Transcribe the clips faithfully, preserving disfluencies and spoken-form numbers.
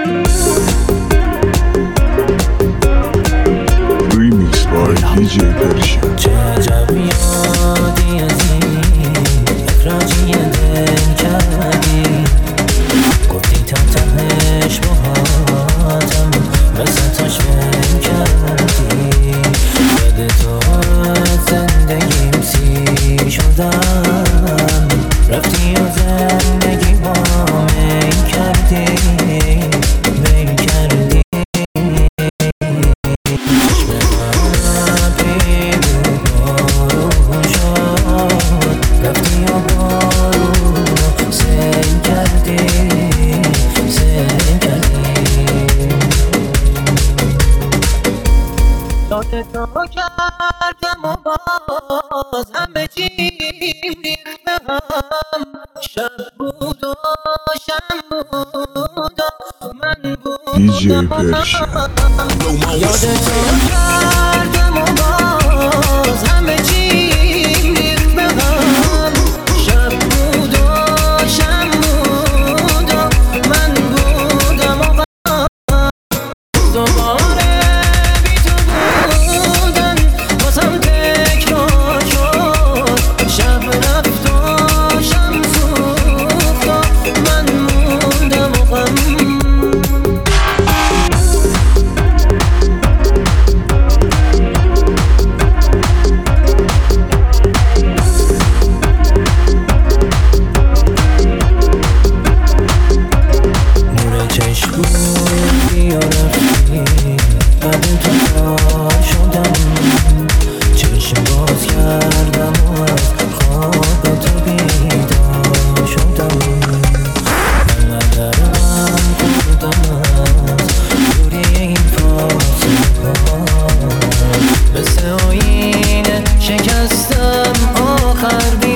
Remix by دی جی پرشن. چه عجب یادی از این اخراجی دل کردی، گفتی تا تهش باهاتم وسطاش بهم کردی. بده تو زندگیم سی شدم، رفتی و زندگی با من کردی من کردی. یاد تو کردم و باز همه چی ریختم. شب بود و شم بود و من دی جی بودم پرشن. یاد تو کردم و باز همه چی ریختم. شب بود و شم بود و من بودم و دوباره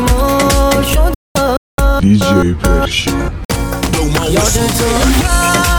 دی جی پرشن. یاد تو